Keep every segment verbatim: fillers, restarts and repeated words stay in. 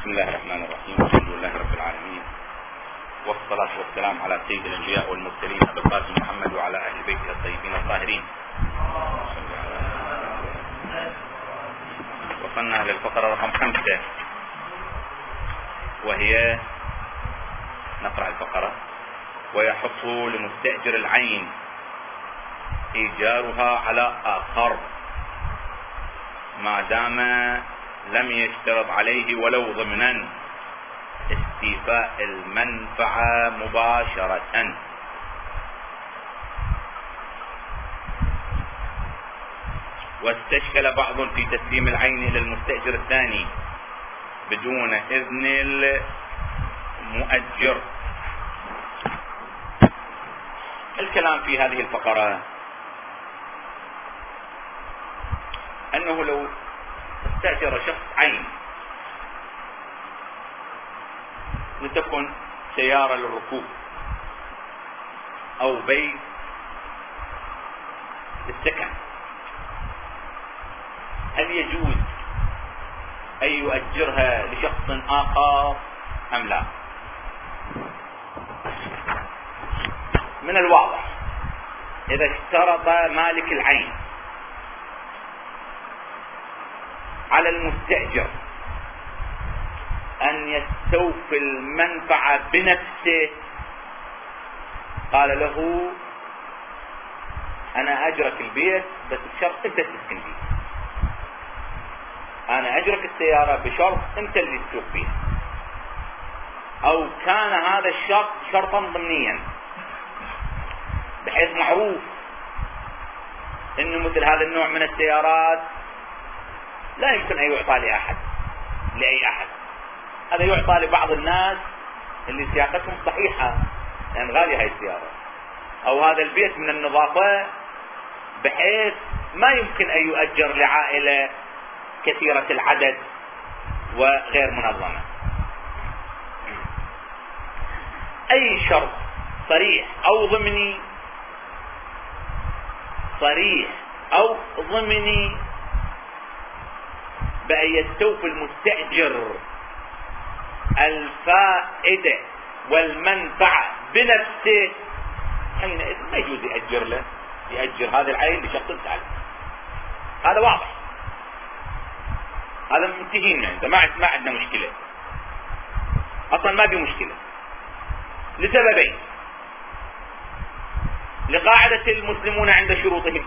بسم الله الرحمن الرحيم. الحمد لله رب العالمين، والصلاة والسلام على سيد الأنبياء والمرسلين أبي القاسم محمد وعلى أهل بيته الطيبين الطاهرين. وصلنا للفقرة رقم خمسة، وهي نقرأ الفقرة: ويحق لمستأجر العين إيجارها على آخر ما دام لم يشترط عليه ولو ضمنا استيفاء المنفعة مباشرة. واستشكل بعض في تسليم العين إلى المستأجر الثاني بدون إذن المؤجر. الكلام في هذه الفقرة أنه لو استأجر شخص عين لتكن سيارة للركوب أو بيت للسكن، هل يجوز أن يؤجرها لشخص آخر أم لا؟ من الواضح إذا اشترط مالك العين على المستأجر أن يستوفي المنفعة بنفسه، قال له أنا أجرك البيت بس بشرط أنت تسكن فيه، أنا أجرك السيارة بشرط أنت اللي تسوق فيها، أو كان هذا الشرط شرطا ضمنيا بحيث معروف إنه مثل هذا النوع من السيارات لا يمكن أن يعطى لأحد لأي أحد، هذا يعطى لبعض الناس اللي سياقتهم صحيحة لأن غالية هاي السيارة، أو هذا البيت من النظافة بحيث ما يمكن أن يؤجر لعائلة كثيرة العدد وغير منظمة. أي شرط صريح أو ضمني صريح أو ضمني بأن يستوفي المستأجر الفائدة والمنفعة بنفسه، حينئذ ما يجوز يأجر له يأجر هذا العين لشخص ثالث. هذا واضح، هذا منتهين عنده، ما ما عندنا مشكلة، أصلا ما في مشكلة لسببين: لقاعدة المسلمون عند شروطهم،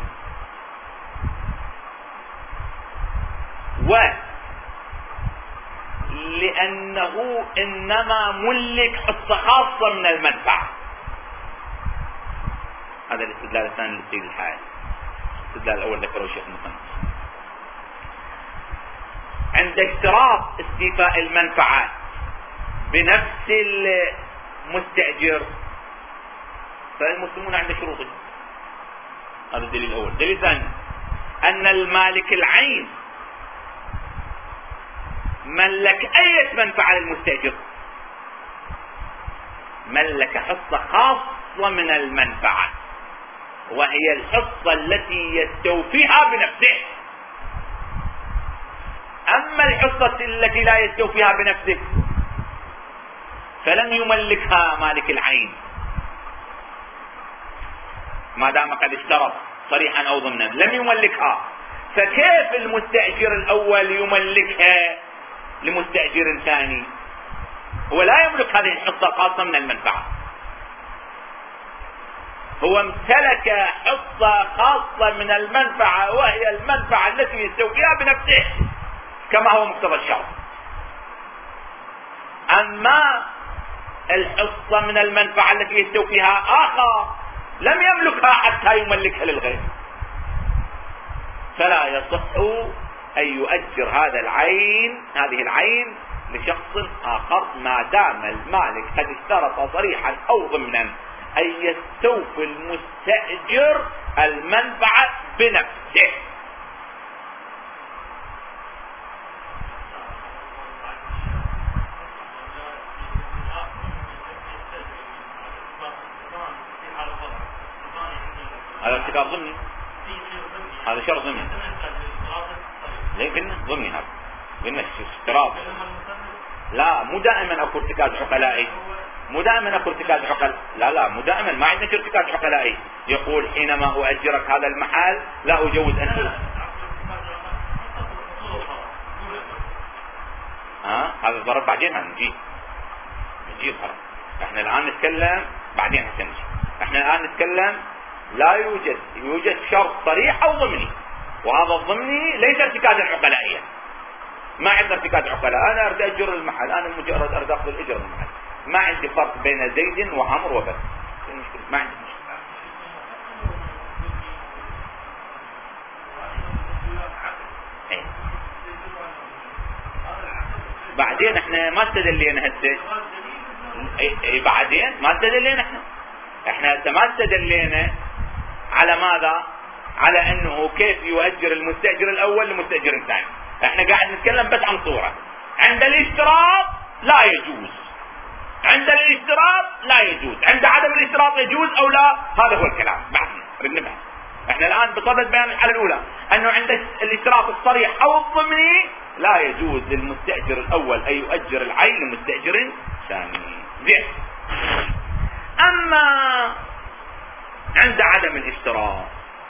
ولأنه إنما ملك حصة خاصة من المنفعة. هذا الاستدلال الثاني للسيد الحائل. الاستدلال الأول ذكره الشيخ المصنف. عند اشتراط استيفاء المنفعة بنفس المستأجر فالمسلمون عند شروطهم. هذا الدليل الأول. الدليل الثاني أن المالك العين ملك أي منفعة للمستأجر، ملك حصة خاصة من المنفعة وهي الحصة التي يستوفيها بنفسه. أما الحصة التي لا يستوفيها بنفسه فلن يملكها مالك العين ما دام قد اشترط صريحا أو ضمنا، لم يملكها، فكيف المستأجر الأول يملكها لمستأجر ثاني؟ هو لا يملك هذه الحصة الخاصة من المنفعة، هو امتلك حصة خاصة من المنفعة وهي المنفعة التي يستوفيها بنفسه كما هو مقتضى الشرع. أما الحصة من المنفعة التي يستوفيها آخر لم يملكها حتى يملكها للغير، فلا يصح أن يؤجر هذا العين هذه العين لشخص آخر ما دام المالك قد اشترط صريحا أو ضمنا أن يستوفي المستأجر المنفعة بنفسه. هذا ارتكاب ضمني، هذا شرط ضمني. ليه قلنا ضمني؟ هذا قلنا اشتراط. مو دائما اكو ارتكاز عقلائي، مو دائما اكو ارتكاز عقل، لا لا مو دائما، ما عندنا ارتكاز عقلائي. يقول حينما اؤجرك هذا المحل لا اجوز ان ها هذا الضرب بعدين هنجي نجي ضرب. احنا الان نتكلم بعدين حتى نجي. احنا الان نتكلم لا يوجد يوجد شرط صريح او ضمني، وهذا الضمني ليس ارتكازا عقلائيا. ما عندنا ارتكاز عقلاء، انا اريد اجر المحل، انا مجرد اريد اخذ الاجر المحل، ما عندي فرق بين زيد وعمر وبس، ما عندي مشكله. ايه. بعدين احنا ما استدلينا هسه، اي اي بعدين ما استدلينا احنا احنا هسه ما استدلينا على ماذا؟ على انه كيف يؤجر المستاجر الاول للمستاجر الثاني. احنا قاعد نتكلم بس عن صورة. عند الاشتراط لا يجوز، عند الاشتراط لا يجوز، عند عدم الاشتراط يجوز او لا، هذا هو الكلام. بعدنا بنبه. احنا الان بصدد بيان الحالة الاولى انه عند الاشتراط الصريح او الضمني لا يجوز للمستاجر الاول ان يؤجر العين لمستاجر ثاني. زين. اما عند عدم الاشتراط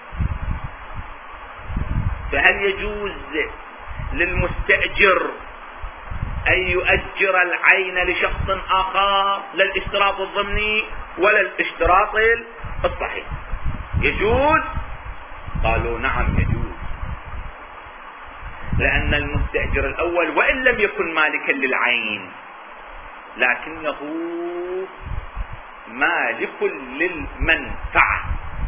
فهل يجوز للمستأجر أن يؤجر العين لشخص آخر؟ لا الاشتراط الضمني ولا الاشتراط الصحيح. يجوز؟ قالوا نعم يجوز، لأن المستأجر الأول وإن لم يكن مالكا للعين لكنه مالك للمنفعة،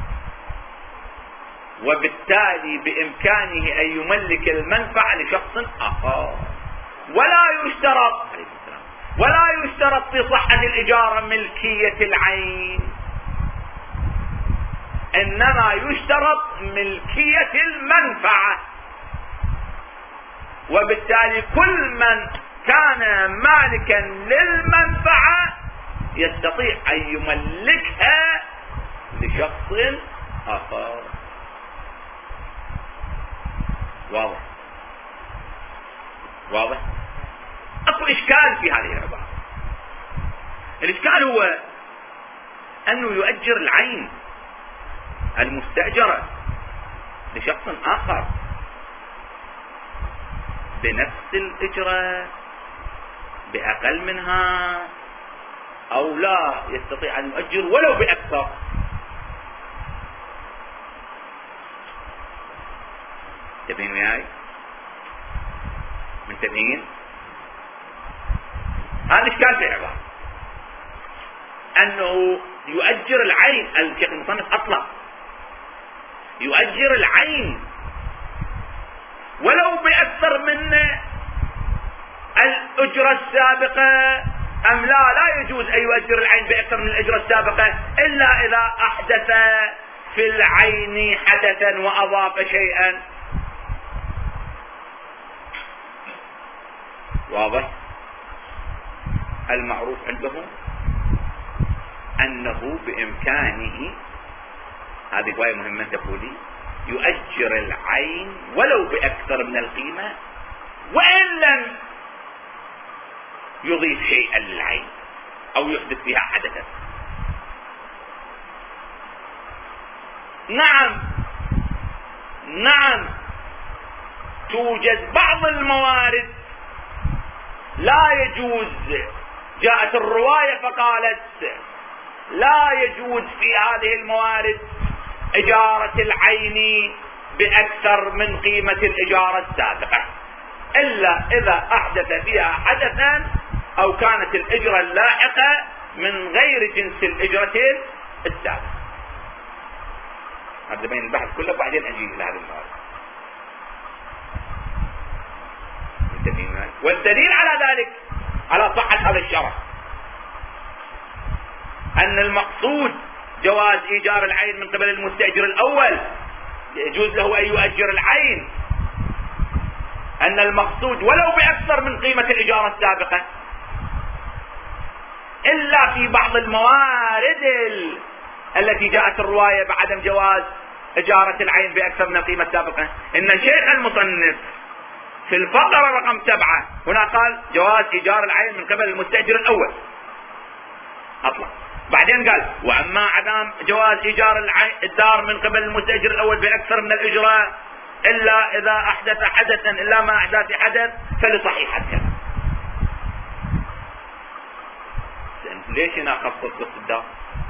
وبالتالي بإمكانه أن يملك المنفعة لشخص آخر. ولا يشترط ولا يشترط في صحة الإجارة ملكية العين، إنما يشترط ملكية المنفعة. وبالتالي كل من كان مالكا للمنفعة يستطيع أن يملكها لشخص آخر. واضح؟ واضح؟ اكو اشكال في هذه العبارة. الاشكال هو انه يؤجر العين المستأجرة لشخص اخر بنفس الاجرة باقل منها، او لا يستطيع ان يؤجر ولو باكثر. منتبهين وياي؟ منتبهين؟ هذا الاشكال في العبارة، انه يؤجر العين. الشيخ المصنف اطلق يؤجر العين ولو باكثر من الاجرة السابقة ام لا؟ لا يجوز ان يؤجر العين باكثر من الاجرة السابقة الا اذا احدث في العين حدثا واضاف شيئا. واضح؟ المعروف عندهم انه بامكانه، هذه رواية مهمة تقولي، يؤجر العين ولو باكثر من القيمة وان لم يضيف شيئا للعين او يحدث فيها حدثا. نعم نعم توجد بعض الموارد لا يجوز. جاءت الرواية فقالت لا يجوز في هذه الموارد إجارة العين بأكثر من قيمة الإجارة السابقة إلا إذا أحدث فيها حدثا أو كانت الإجرة اللاحقة من غير جنس الإجرة السابقة. هذا بين البحث كله بعدين أجي إلى هذا الموارد. والدليل على ذلك على صحة هذا الشرع أن المقصود جواز إيجار العين من قبل المستأجر الأول، يجوز له أن يؤجر العين، أن المقصود ولو بأكثر من قيمة الإجارة السابقة، إلا في بعض الموارد التي جاءت الرواية بعدم جواز إجارة العين بأكثر من القيمة السابقة. إن الشيخ المصنف في الفقرة رقم سبعة هنا قال جواز إيجار العين من قبل المستأجر الأول أطلق. بعدين قال وأما عدم جواز إيجار العين الدار من قبل المستأجر الأول بأكثر من الإجراء إلا إذا أحدث حدثا إلا ما أحدث حدث فلصحيحتها. ليش هنا خصص قصة الدار؟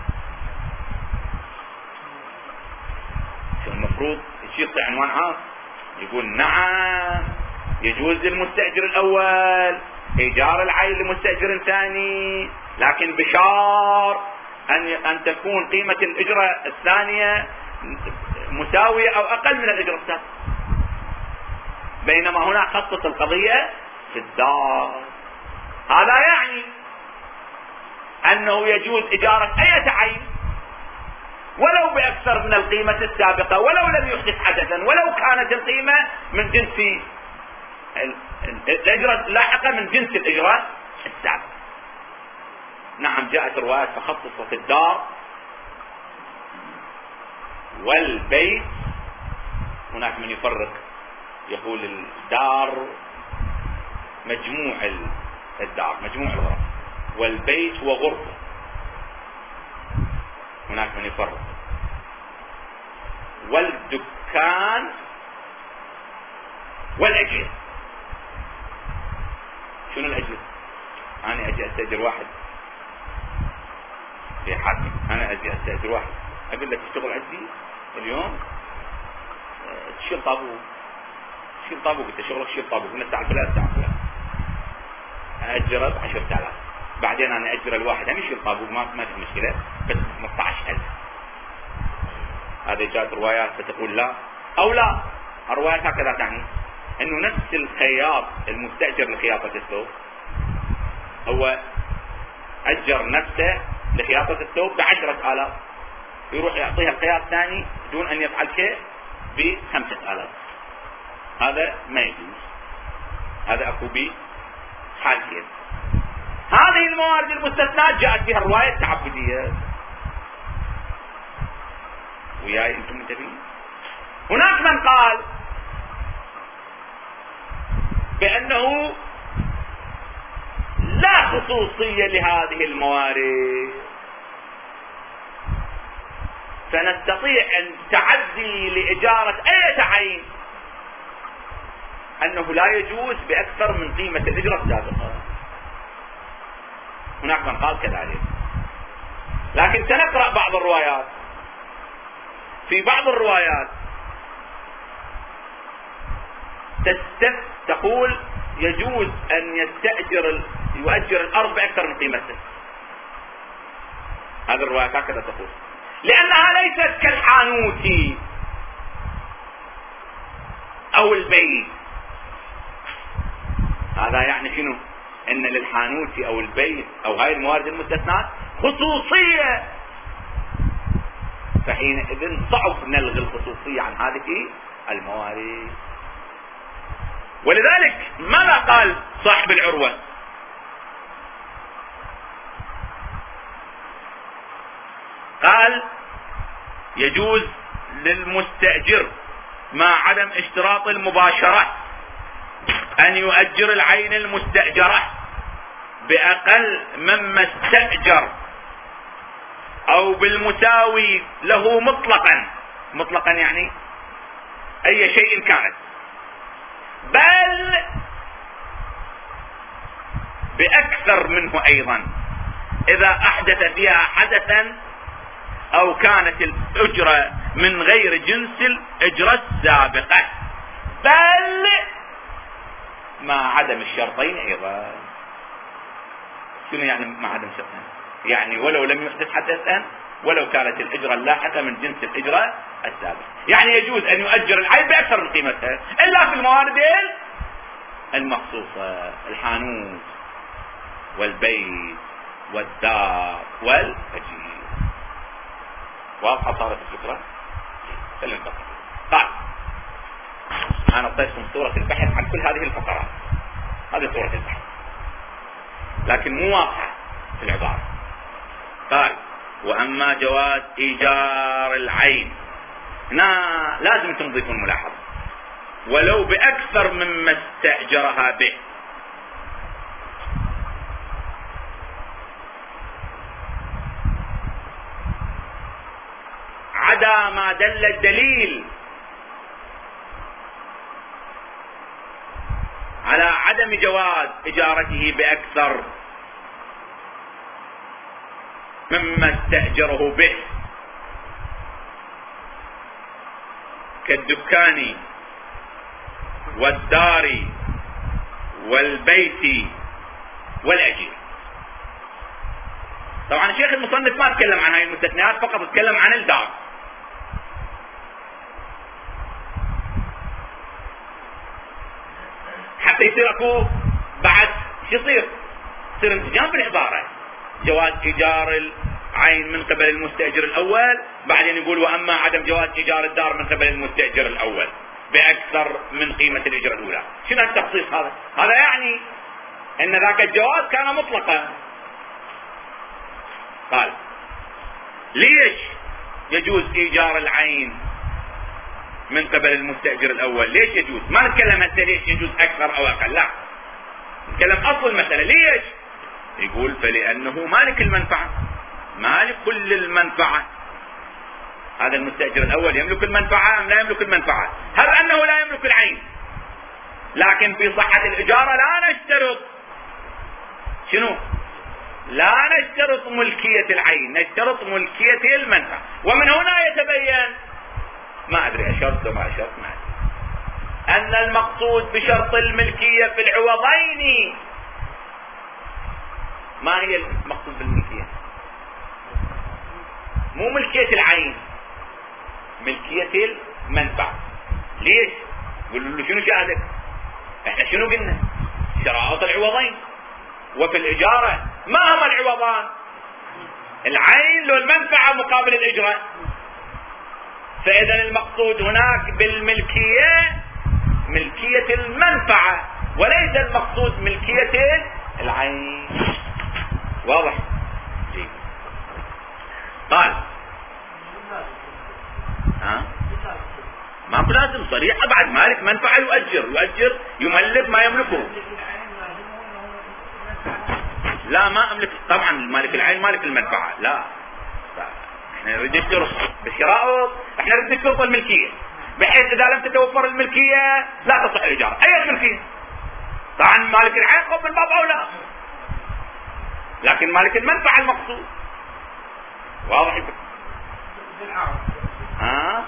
شو المفروض يصير عنوان عام يقول نعم يجوز للمستأجر الأول إيجار العين لمستأجر ثاني، لكن بشرط أن أن تكون قيمة الإجرة الثانية مساوية أو أقل من الإجرة الثانية. بينما هنا خصص القضية في الدار. هذا يعني أنه يجوز إجارة أي عين ولو بأكثر من القيمة السابقة ولو لم يحدث حدثا ولو كانت القيمة من جنس الإجرة اللاحقة من جنس الإجرة السابقة. نعم جاءت روايات تخصص في الدار والبيت. هناك من يفرق يقول الدار مجموع الدار مجموع الغرف والبيت هو غرفة. هناك من يفرق. والدكان والأجير. شنو الأجير؟ أنا أجي أستأجر واحد في حاكم، أنا أجي أستأجر واحد أقول لك تشتغل عندي اليوم تشيل طابوق تشيل طابوق أنت شغلك تشيل طابوق من الساعة ثلاثة الساعة ثلاثة أجره بعشرة آلاف. بعدين أنا أجر الواحد هم يشيل طابوق ما ما في مشكلة بس خمسة عشر ألف. هذه جاءت روايات فتقول لا أو لا. الروايات هكذا تعني أنه نفس الخياط المستأجر لخياطة الثوب هو أجر نفسه لخياطة الثوب بعشرة آلاف، يروح يعطيها الخياط ثاني دون أن يفعل شيء بخمسة آلاف. هذا ما يجوز. هذا أكو بي حالتين. هذه الموارد المستثنات جاءت بها الرواية التعبدية. وياي انتم منتبهين؟ هناك من قال بأنه لا خصوصية لهذه الموارد، فنستطيع أن تعدي لإجارة أي عين أنه لا يجوز بأكثر من قيمة الإجرة السابقة. هناك من قال كذلك. لكن سنقرأ بعض الروايات. في بعض الروايات تستف تقول يجوز أن يستأجر يؤجر الأرض بأكثر من قيمته. هذه الروايات هكذا تقول لأنها ليست كالحانوت أو البيت. هذا يعني شنو؟ ان للحانوت او البيت او هاي الموارد المستثنات خصوصية، فحينئذ صعب نلغي الخصوصية عن هذه الموارد. ولذلك ماذا قال صاحب العروة؟ قال يجوز للمستأجر مع عدم اشتراط المباشرة أن يؤجر العين المستأجرة بأقل مما استأجر أو بالمساوي له مطلقا. مطلقا يعني أي شيء كانت، بل بأكثر منه أيضا إذا أحدث فيها حدثا أو كانت الأجرة من غير جنس الأجرة السابقة، بل مع عدم الشرطين أيضا. شنو يعني مع عدم الشرطين؟ يعني ولو لم يحدث حدثا ولو كانت الإجرة اللاحقة من جنس الإجرة السابقة. يعني يجوز أن يؤجر العين بأكثر من قيمتها إلا في المواردين المخصوصة: الحانوت والبيت والدار والأجير. واضحة صارت الفكرة؟ خلينا نبقى. طيب أنا أعطيتكم صورة البحث عن كل هذه الفقرات. هذه صورة البحث لكن مو واضحة في العبارة. قال: وأما جواز إيجار العين، هنا لازم تضيفون ملاحظة. ولو بأكثر مما استأجرها به. عدا ما دل الدليل على عدم جواز إجارته بأكثر مما استأجره به، كالدكان والدار والبيت والأجير. طبعا الشيخ المصنف ما تكلم عن هاي المستثنيات، فقط تكلم عن الدار. حتى يصير اكو بعد شو يصير؟ يصير انسجام في العبارة. جواز ايجار العين من قبل المستأجر الاول، بعدين يقول واما عدم جواز ايجار الدار من قبل المستأجر الاول باكثر من قيمة الاجرة الاولى. شنو التخصيص هذا؟ هذا يعني ان ذاك الجواز كان مطلقا. قال ليش يجوز ايجار العين من قبل المستأجر الاول؟ ليش يجوز؟ ما نتكلم هسه ليش يجوز اكثر او اقل، لا، نتكلم اصل المسألة. ليش؟ يقول فلانه مالك المنفعة، مالك كل المنفعة. هذا المستأجر الاول يملك المنفعة ام لا يملك المنفعة؟ هل انه لا يملك العين، لكن في صحة الاجارة لا نشترط شنو؟ لا نشترط ملكية العين، نشترط ملكية المنفعة. ومن هنا يتبين، ما ادري اشرت وما اشرت، ما ادري، ان المقصود بشرط الملكية في العوضين. ما هي المقصود بالملكية؟ مو ملكية العين، ملكية المنفعة. ليش؟ قولوا له شنو شاهدك؟ احنا شنو قلنا؟ شرائط العوضين. وفي الإجارة ما هما العوضان؟ العين لو المنفعة مقابل الإجرة. فإذا المقصود هناك بالملكية ملكية المنفعة، وليس المقصود ملكية العين. واضح؟ جيد. قال ها؟ ما لازم صريح، بعد مالك منفعة يؤجر، يؤجر يملك ما يملكه. لا ما املك طبعا، مالك العين مالك المنفعة، لا, لا. احنا نريد نشترط بالشرائط، احنا نريد نشترط الملكية، بحيث اذا لم تتوفر الملكية لا تصح الايجار. اي ملكية؟ طبعا مالك العين قم من باب اولى، لكن مالك المنفعة المقصود. واضح؟ ها؟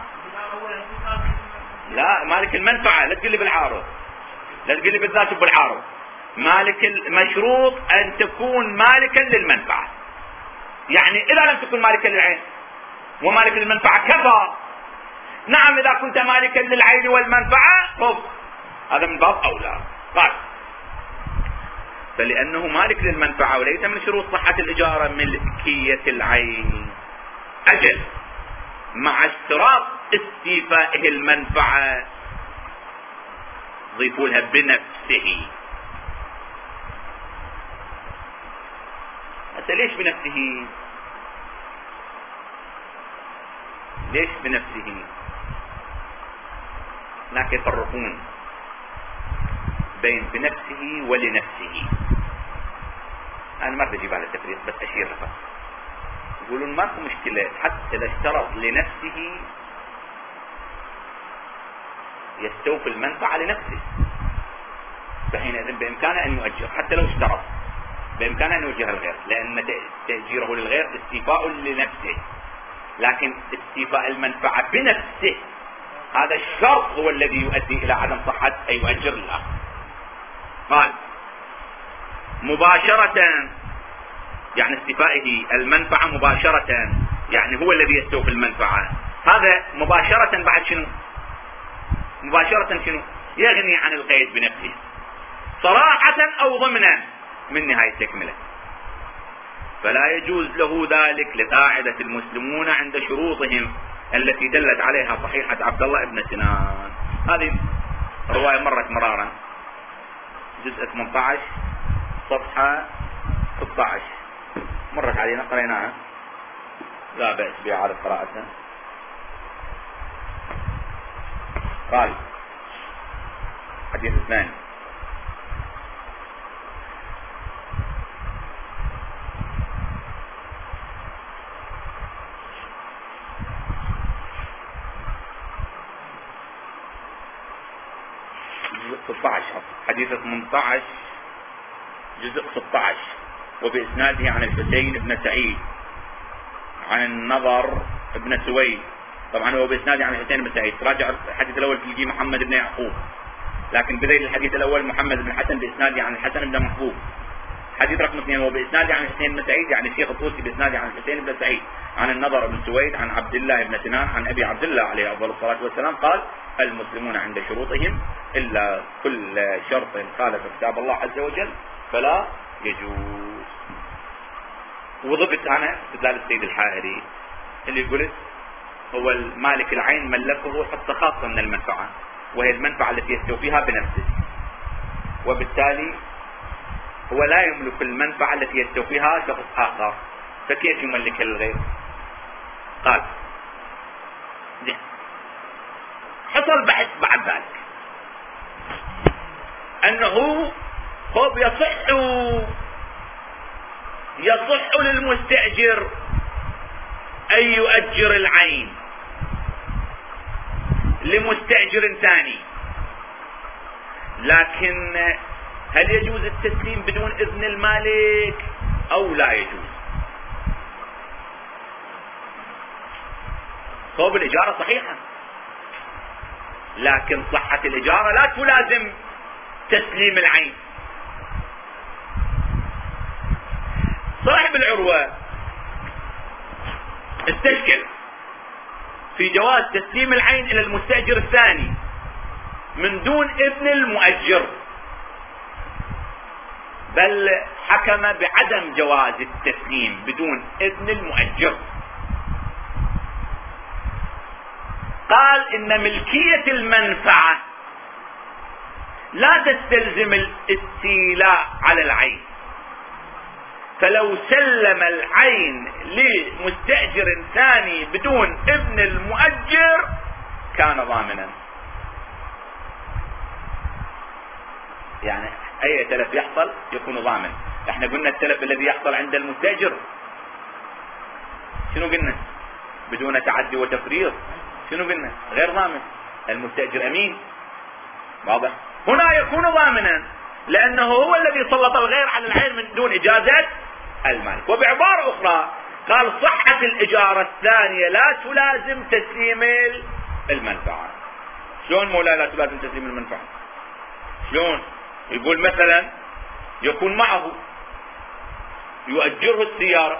لا، مالك المنفعة، لا تقلب بالعارض، لا تقلب بالذات بالعارض. مالك المشروط ان تكون مالكا للمنفعة، يعني اذا لم تكن مالكا للعين ومالك للمنفعة كفى. نعم اذا كنت مالكا للعين والمنفعة خب هذا من باب اولى. قال فلانه مالك للمنفعة وليس من شروط صحة الاجارة ملكية العين. اجل، مع اشتراط استيفائه المنفعة ضيفوا لها بنفسه. هسه ليش بنفسه؟ ليش بنفسه؟ هناك يفرقون بين بنفسه ولنفسه. انا ما بجيب على التفريق بس اشير فقط. يقولون ماكو مشكلة حتى اذا اشترط لنفسه يستوفي المنفعة لنفسه، فحينئذ بامكانه ان يؤجر حتى لو اشترط، بامكانه ان يوجهها للغير، لان تأجيره للغير استيفاء لنفسه. لكن استيفاء المنفعة بنفسه هذا الشرط هو الذي يؤدي الى عدم صحة ان يؤجر للاخر. قال مباشرة، يعني استيفائه المنفعة مباشرة، يعني هو الذي يستوفي المنفعة. هذا مباشرة بعد شنو؟ مباشرة شنو؟ يغني عن القيد بنفسه صراحة او ضمنا من نهاية تكملة. فلا يجوز له ذلك لقاعدة المسلمون عند شروطهم التي دلت عليها صحيحة عبد الله بن سنان. هذه رواية مرت مرارا، جزء ثمانية عشر صفحة ستة عشر، مرت علينا قريناها، لا بأس بإعادة قراءتها. قال الحديث الثاني. جزء ستة عشر، حديث ثمانية عشر جزء ستة عشر. وبإسناده عن الحسين بن سعيد عن النضر بن سويد. طبعا هو بإسناده عن الحسين بن سعيد، راجع الحديث الأول تلقيه محمد بن يعقوب، لكن بذيل الحديث الأول محمد بن الحسن بإسناده عن الحسن بن محبوب. حديث رقم اثنين هو بإسناده عن الحسين بن سعيد، يعني الشيخ الطوسي بإسناده عن الحسين بن سعيد عن النضر بن سويد عن عبد الله بن سنان عن أبي عبد الله عليه أفضل الصلاة والسلام قال: المسلمون عند شروطهم إلا كل شرط خالف كتاب الله عز وجل فلا يجوز. وضبط أنا استدلال السيد الحائري اللي قلت هو المالك العين ملكه حتى خاصة من المنفعة، وهي المنفعة التي يستوفيها بنفسه، وبالتالي هو لا يملك المنفعة التي يستوفيها شخص آخر، فكيف يملكها للغير؟ قال حصل بحث بعد ذلك أنه خب يصح يصح للمستأجر أن يؤجر العين لمستأجر ثاني، لكن هل يجوز التسليم بدون إذن المالك أو لا يجوز؟ صوب الإجارة صحيحة، لكن صحة الإجارة لا تلازم تسليم العين. صاحب العروة استشكل في جواز تسليم العين إلى المستأجر الثاني من دون إذن المؤجر، بل حكم بعدم جواز التسليم بدون إذن المؤجر. قال إن ملكية المنفعة لا تستلزم الاستيلاء على العين، فلو سلم العين لمستأجر ثاني بدون إذن المؤجر كان ضامنا. يعني أي تلف يحصل يكون ضامن. احنا قلنا التلف الذي يحصل عند المستأجر شنو قلنا؟ بدون تعدي وتفريط. شنو قلنا؟ غير ضامن. المستأجر أمين، واضح؟ هنا يكون ضامنا لأنه هو الذي سلط الغير على العين من دون إجازة المالك. وبعبارة أخرى قال صحة الإجارة الثانية لا تلازم تسليم المنفعة. شلون مولا لا تلازم تسليم المنفعة؟ شلون؟ يقول مثلا يكون معه يؤجره السيارة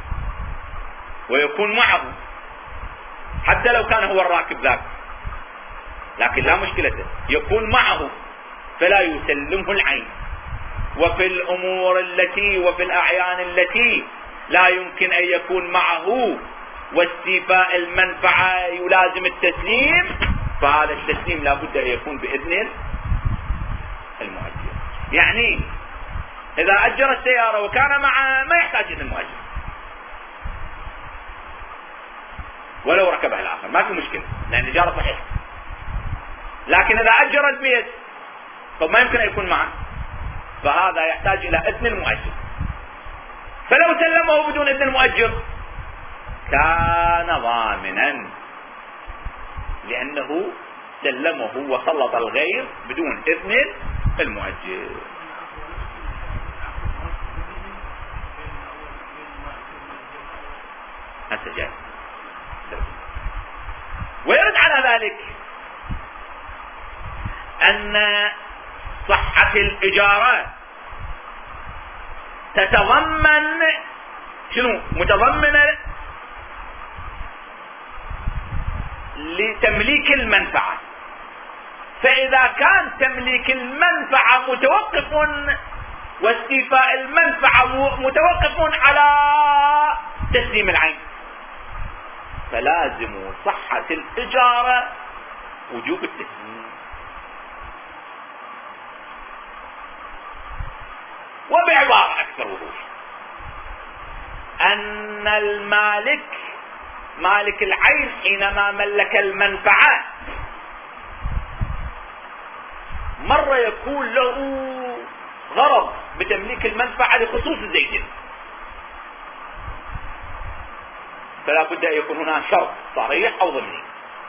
ويكون معه حتى لو كان هو الراكب ذاك، لكن لا مشكلة، يكون معه فلا يسلمه العين. وفي الأمور التي وفي الأعيان التي لا يمكن أن يكون معه واستيفاء المنفعة يلازم التسليم، فهذا التسليم لا بد أن يكون بإذن المؤجر. يعني إذا أجر السيارة وكان معه ما يحتاج إذن المؤجر، ولو ركبها الآخر ما في مشكلة لأن الإجارة صحيحة. لكن إذا أجر البيت فما يمكن أن يكون معه، فهذا يحتاج إلى إذن المؤجر. فلو سلمه بدون إذن المؤجر كان ضامنا، لأنه سلمه وسلط الغير بدون إذن المؤجر. هسه جاي. ويرد على ذلك أن صحة الإجارة تتضمن شنو؟ متضمنة لتمليك المنفعة، فإذا كان تمليك المنفعة متوقف واستيفاء المنفعة متوقف على تسليم العين، فلازم صحة الإجارة وجوب التسليم. وبعبارة أكثر وضوح أن المالك مالك العين حينما ملك المنفعة مر مرة يكون له غرض بتمليك المنفعة لخصوص الزيدين، فلا بد أن يكون هناك شرط صريح أو ضمني.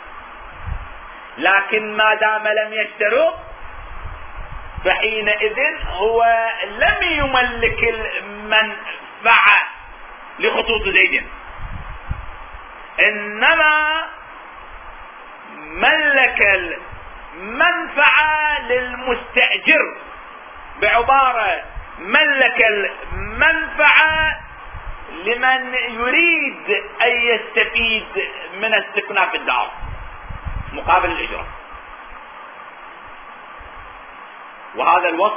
لكن ما دام لم يشترط فحينئذ هو لم يملك المنفعة لخصوص زيد، إنما ملك المنفعة للمستأجر، بعبارة ملك المنفعة لمن يريد أن يستفيد من استكناف الدار مقابل الإجرة. وهذا الوصف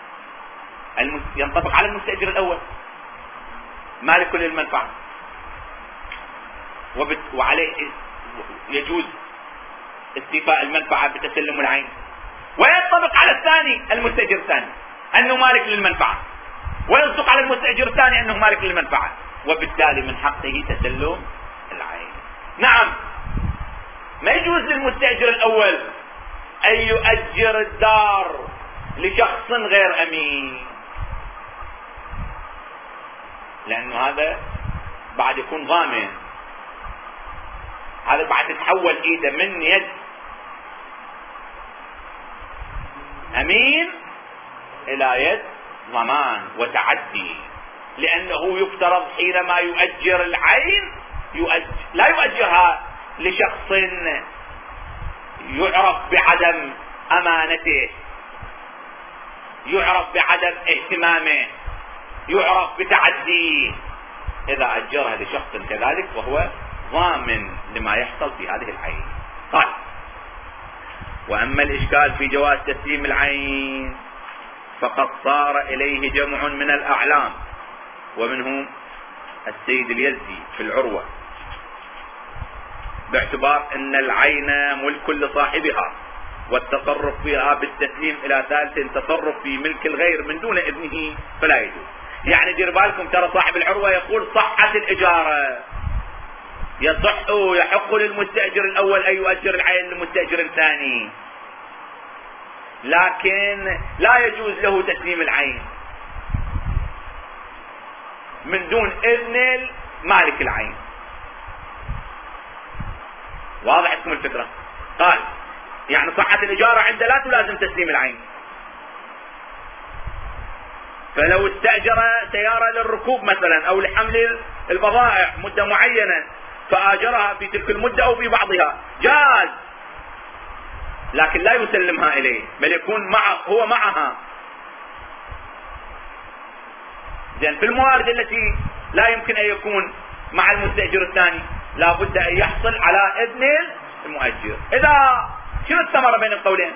ينطبق على المستأجر الأول مالك للمنفعة، وعليه يجوز استيفاء المنفعة بتسلم العين، وينطبق على الثاني المستأجر الثاني أنه مالك للمنفعة، ويصدق على المستأجر الثاني أنه مالك للمنفعة، وبالتالي من حقه تسلم العين. نعم، ما يجوز للمستأجر الأول أن يؤجر الدار لشخص غير أمين، لأنه هذا بعد يكون ضامن، هذا بعد تتحول إيده من يد أمين إلى يد ضمان وتعدي، لأنه يفترض حينما يؤجر العين يؤجر لا يؤجرها لشخص يعرف بعدم أمانته، يعرف بعدم اهتمامه، يعرف بتعديه، إذا أجرها لشخص كذلك وهو ضامن لما يحصل في هذه العين. قال: وأما الإشكال في جواز تسليم العين فقد صار إليه جمع من الأعلام، ومنهم السيد اليزدي في العروة، باعتبار أن العين ملك لصاحبها، والتصرف فيها بالتسليم إلى ثالث تصرف في ملك الغير من دون إذنه فلا يجوز. يعني دير بالكم، ترى صاحب العروة يقول صحة الإجارة، يصح يحق للمستأجر الأول أن يؤجر العين للمستأجر الثاني، لكن لا يجوز له تسليم العين من دون إذن مالك العين. واضح لكم الفكرة؟ قال يعني صحة الإجارة عنده لا تلازم تسليم العين، فلو استأجر سيارة للركوب مثلا أو لحمل البضائع مدة معينة فآجرها في تلك المدة أو في بعضها جاز، لكن لا يسلمها إليه، بل يكون مع هو معها. زين، في الموارد التي لا يمكن أن يكون مع المستأجر الثاني لا بد أن يحصل على إذن المؤجر. إذا شنو الثمرة بين القولين؟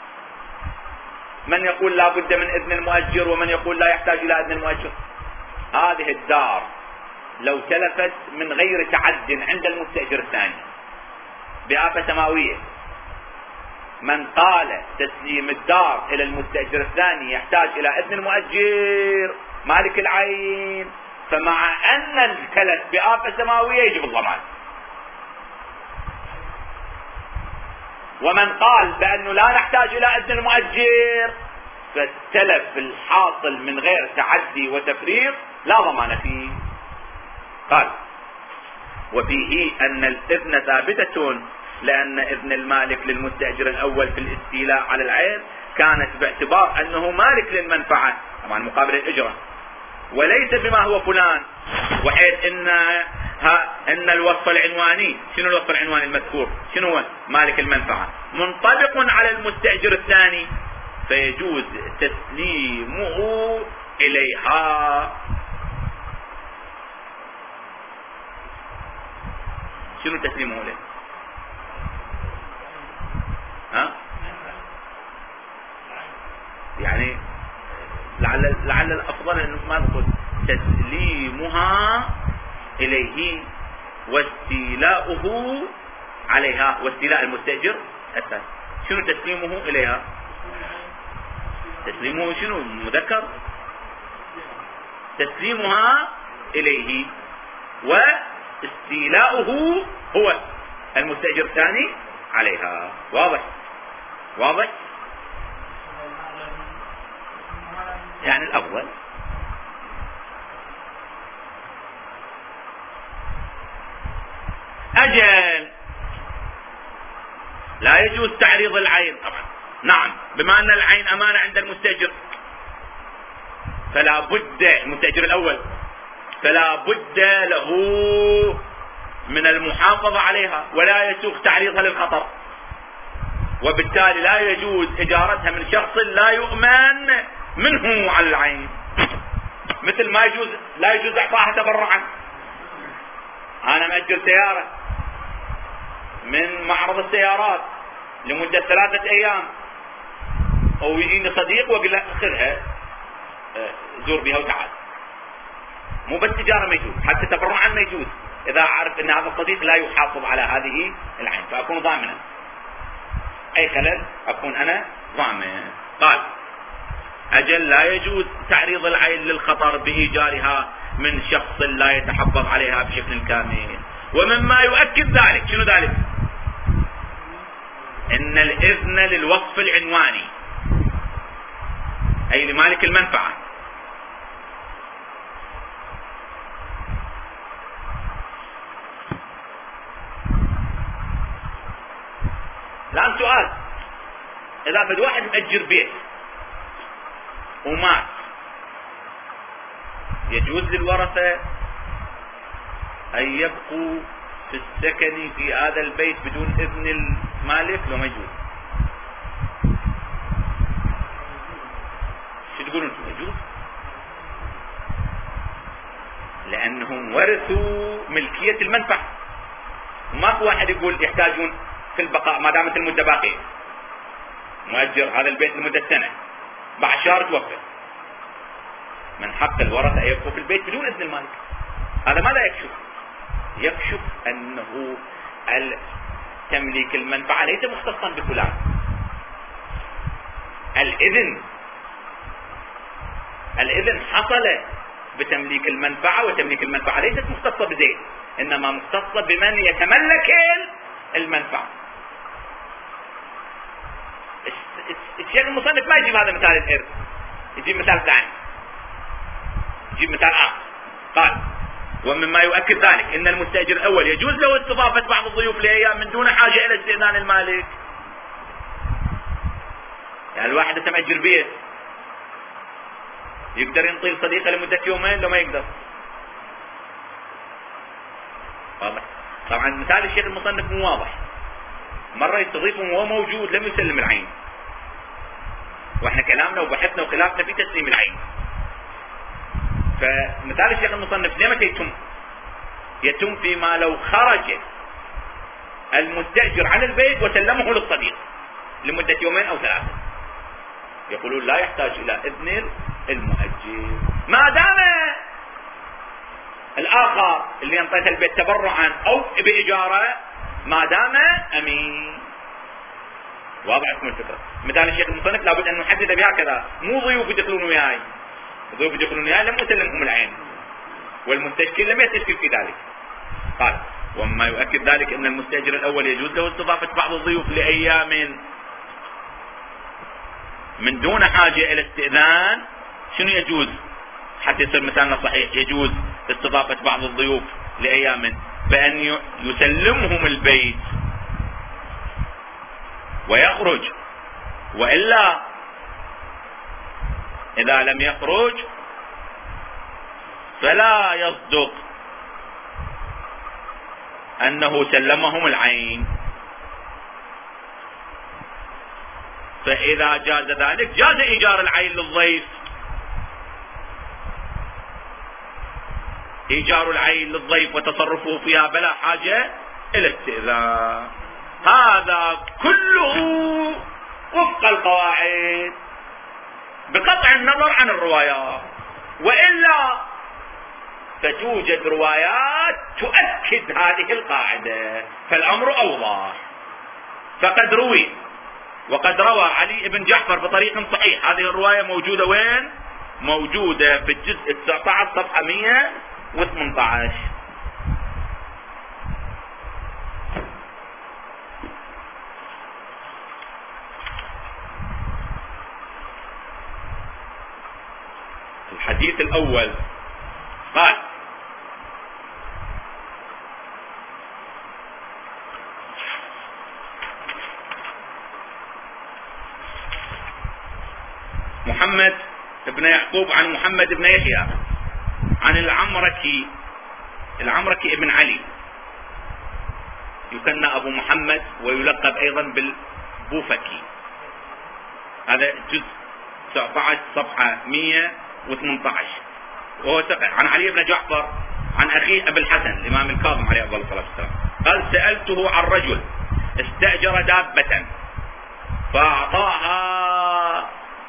من يقول لا بد من إذن المؤجر ومن يقول لا يحتاج إلى إذن المؤجر. هذه الدار لو تلفت من غير تعد عند المستأجر الثاني بآفة سماوية، من قال تسليم الدار إلى المستأجر الثاني يحتاج إلى إذن المؤجر مالك العين، فمع أن التلف بآفة سماوية يجب الضمان. ومن قال بأنه لا نحتاج إلى إذن المؤجر فالتلف الحاصل من غير تعدي وتفريط لا ضمان فيه. قال: وفيه أن الإذن ثابتة، لأن إذن المالك للمستأجر الأول في الاستيلاء على العين كانت باعتبار أنه مالك للمنفعة طبعا مقابل الإجرة، وليس بما هو فلان، وحيث إن ها إن الوصف العنواني، شنو الوصف العنواني المذكور؟ شنو هو؟ مالك المنفعة، منطبق على المستأجر الثاني، فيجوز تسليمه إليها. شنو تسليمه إليه؟ ها؟ يعني لعل لعل الأفضل أنه ما نقول تسليمها إليه واستيلاؤه عليها، واستيلاء المستأجر الثاني. شنو تسليمه إليها؟ تسليمه شنو؟ مذكر. تسليمها إليه واستيلاؤه هو المستأجر الثاني عليها. واضح؟ واضح؟ يعني الأول. أجل لا يجوز تعريض العين طبعا. نعم، بما أن العين أمانة عند المستأجر فلا بد، المستأجر الأول فلا بد له من المحافظة عليها، ولا يسوغ تعريضها للخطر، وبالتالي لا يجوز إجارتها من شخص لا يؤمن منه على العين. مثل ما يجوز لا يجوز إعطاها تبرعا. أنا مأجر سيارة من معرض السيارات لمدة ثلاثة أيام، أو يجيني صديق وأقول له خذها زور بها وتعال. مو بس تجارة ما يجوز، حتى تبرعا ما يجوز إذا أعرف أن هذا الصديق لا يحافظ على هذه العين، فأكون ضامنا أي خلل أكون أنا ضامن. قال أجل لا يجوز تعريض العين للخطر بإيجارها من شخص لا يتحفظ عليها بشكل كامل. ومما يؤكد ذلك شنو ذلك؟ إن الإذن للوقف العنواني أي لمالك المنفعة الآن سؤال، إذا بد واحد مأجر بيت ومات يجوز للورثة أن يبقوا في السكن في هذا البيت بدون إذن المالك لو ما يجوز؟ شو تقولون انتم؟ يجوز، لأنهم ورثوا ملكية المنفعة، وماكو واحد يقول يحتاجون في البقاء ما دامت المدة باقية. مؤجر هذا البيت لمدة سنة، بعد شهر توفى، من حق الورثة يبقوا في البيت بدون إذن المالك. هذا ماذا يكشف؟ يكشف أنه تمليك المنفعة ليس مختصا بفلان. الإذن الإذن حصل بتمليك المنفعة، وتمليك المنفعة ليست مختصة بزيد، إنما مختصة بمن يتملك المنفعة. الشيخ المصنف ما يجيب هذا مثال الإرث، يجيب مثال ثاني، يجيب مثال آخر. قال ومما يؤكد ذلك إن المستأجر الأول يجوز له استضافة بعض الضيوف لأيام من دون حاجة إلى استئذان المالك. يعني الواحد يتمأجر بيت يقدر ينطي صديقه لمدة يومين لو ما يقدر. واضح؟ طبعا مثال الشيخ المصنف مو واضح، مرة يستضيفه وهو موجود لم يسلم العين، واحنا كلامنا وبحثنا وخلافنا في تسليم العين. فمثال الشيخ المصنف ليه متى يتم؟ يتم فيما لو خرج المستأجر عن البيت وسلمه للصديق لمدة يومين أو ثلاثة، يقولون لا يحتاج إلى إذن المؤجر ما دام الآخر اللي ينطيته البيت تبرعا أو بإجارة ما دام أمين. واضح اسم الفكرة؟ مثال الشيخ المصنف لابد أن نحدد بهكذا، مو ضيوف يدخلون وياي، ضيوف يدخلون وياي لم أسلمهم العين، والمستشكل لم يستشكل في ذلك. قال وما يؤكد ذلك أن المستأجر الأول يجوز له استضافة بعض الضيوف لأيام من دون حاجة إلى استئذان. شنو يجوز حتى يصير مثالنا صحيح؟ يجوز استضافة بعض الضيوف لأيام بأن يسلمهم البيت ويخرج، وإلا إذا لم يخرج فلا يصدق أنه سلمهم العين. فإذا جاز ذلك جاز إيجار العين للضيف، إيجار العين للضيف وتصرفه فيها بلا حاجة إلى استئذان. هذا كله وفق القواعد بقطع النظر عن الروايات، وإلا فتوجد روايات تؤكد هذه القاعدة فالأمر أوضح. فقد روي وقد روى علي بن جعفر بطريق صحيح، هذه الرواية موجودة وين؟ موجودة في الجزء التاسع عشر صفحة مئة وثمانية عشر. الحديث الأول قال: محمد بن يعقوب عن محمد بن يحيى عن العمركي العمركي ابن علي، يكنى أبو محمد ويلقب أيضا بالبوفكي. هذا جزء تسعة عشر صفحة مئة وثمانية عشر. وهو عن علي بن جعفر عن أخيه أبي الحسن الإمام الكاظم عليه أفضل الصلاة والسلام قال: سألته عن رجل استأجر دابة فأعطاها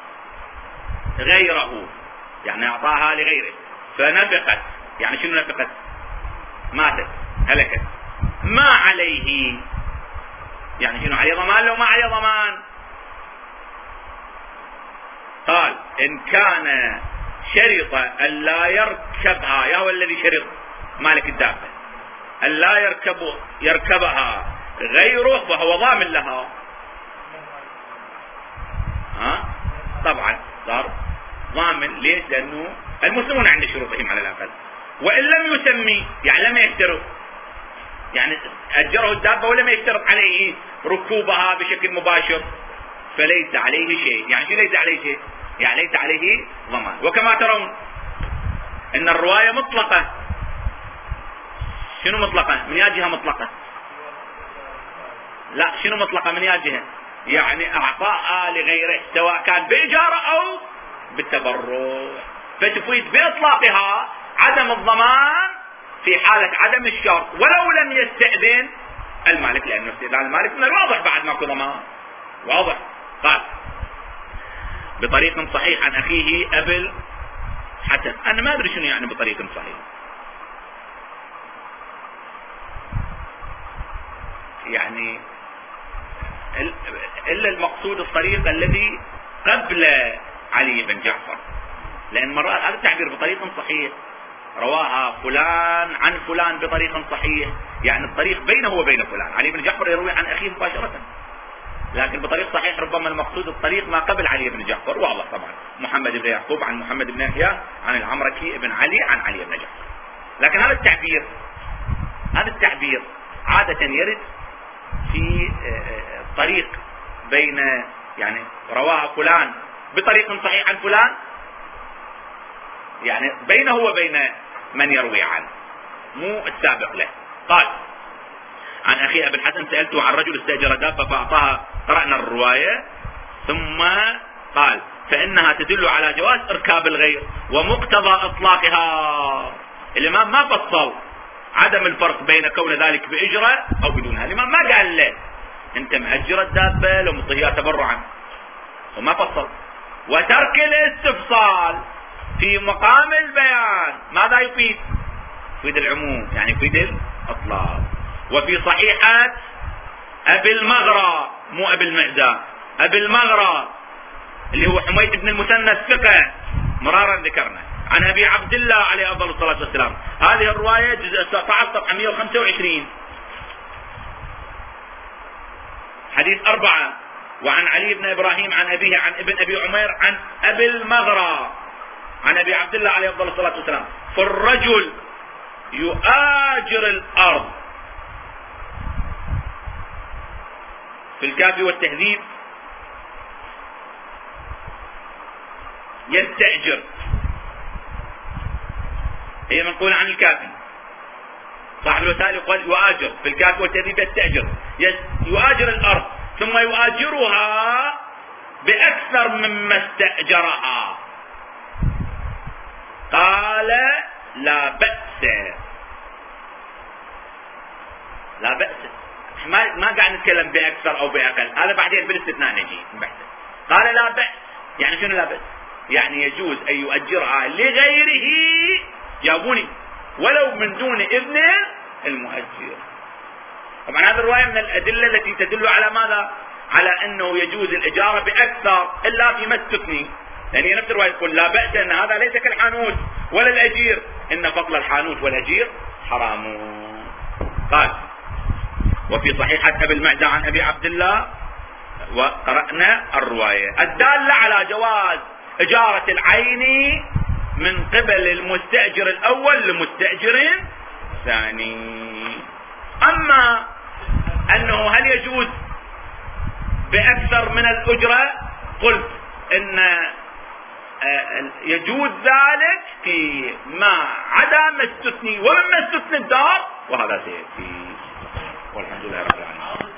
غيره، يعني أعطاها لغيره، فنفقت. يعني شنو نفقت؟ ماتت، هلكت. ما عليه، يعني شنو عليه ضمان لو ما عليه ضمان؟ قال: إن كان شرط أن لا يركبها، يا هو الذي شرط مالك الدابة أن لا يركب يركبها غيره وهو ضامن لها، ها طبعا صار ضامن. ليش؟ لأنه المسلمون عند شروطهم على الأقل. وإن لم يسمي، يعني لم يشترط، يعني أجره الدابة ولم يشترط عليه ركوبها بشكل مباشر، فليس عليه شيء. يعني شو ليس عليه شيء؟ يعني ليس عليه ضمان. وكما ترون ان الرواية مطلقة. شنو مطلقة؟ من يا جهة مطلقة؟ لا، شنو مطلقة من يا جهة؟ يعني اعطاء لغيره سواء كان بإجارة او بالتبرع، فتفيد بإطلاقها عدم الضمان في حالة عدم الشرط ولو لم يستأذن المالك، لأن استئذان المالك من الواضح بعد ماكو ضمان. واضح؟ قال: بطريق صحيح عن أخيه أبي الحسن. أنا ما أدري شنو يعني بطريق صحيح، يعني إلا المقصود الطريق الذي قبل علي بن جعفر، لأن مرات هذا التعبير بطريق صحيح رواها فلان عن فلان بطريق صحيح، يعني الطريق بينه وبين فلان. علي بن جعفر يروي عن أخيه مباشرة، لكن بطريق صحيح ربما المقصود الطريق ما قبل علي بن جعفر. واضح طبعا محمد بن يعقوب عن محمد بن يحيى عن العمركي بن علي عن علي بن جعفر. لكن هذا التعبير هذا التعبير عادة يرد في طريق بين، يعني رواها فلان بطريق صحيح عن فلان، يعني بينه وبين من يروي عنه، مو السابق له. قال: عن أخي أبي الحسن: سألته عن رجل استأجر دابة فأعطاها. قرأنا الرواية. ثم قال: فإنها تدل على جواز إركاب الغير ومقتضى إطلاقها. الإمام ما فصل عدم الفرق بين كون ذلك بإجرة أو بدونها. الإمام ما قال له أنت مأجر الدابة لو مطيها تبرعا، وما فصل. وترك الاستفصال في مقام البيان ماذا يفيد؟ يفيد العموم، يعني يفيد الإطلاق. وفي صحيحة أبي المغرى، مو أبي المعدة، أبي المغرى اللي هو حميد بن المثنى الثقة، مرارا ذكرنا، عن أبي عبد الله عليه أفضل الصلاة والسلام. هذه الرواية جزء تسعة عشر صفحة مئة وخمسة وعشرين، حديث أربعة. وعن علي بن إبراهيم عن أبيه عن ابن أبي عمير عن أبي المغرى عن أبي عبد الله عليه أفضل الصلاة والسلام: فالرجل يؤاجر الأرض. في الكافي والتهذيب يستأجر، هي منقولة عن الكافي. صاحب الوسائل يقول يؤاجر، في الكافي والتهذيب يستأجر، يؤاجر الأرض ثم يؤاجرها بأكثر مما استأجرها. قال: لا بأس، لا بأس، ما ما قاعد نتكلم بأكثر أو بأقل، هذا بعدين بالاستثناء نجي نبحثه. قال: لا بأس، يعني شنو لا بأس؟ يعني يجوز أن يؤجرها لغيره، جابوني، ولو من دون إذن المؤجر. طبعا هذه الرواية من الأدلة التي تدل على ماذا؟ على أنه يجوز الإجارة بأكثر إلا فيما استثني، لأن يعني نفس الرواية تقول لا بأس أن هذا ليس كالحانوت ولا الأجير، إن فضل الحانوت والأجير حرام. قال: وفي صحيحة أبي المعدة عن أبي عبد الله، وقرأنا الرواية الدالة على جواز إجارة العين من قبل المستأجر الأول لمستأجر ثاني. أما أنه هل يجوز بأكثر من الأجرة، قلت إن يجوز ذلك في ما عدا ما استثني، ومما استثني الدار، وهذا سيأتي. والحمد لله رب العالمين.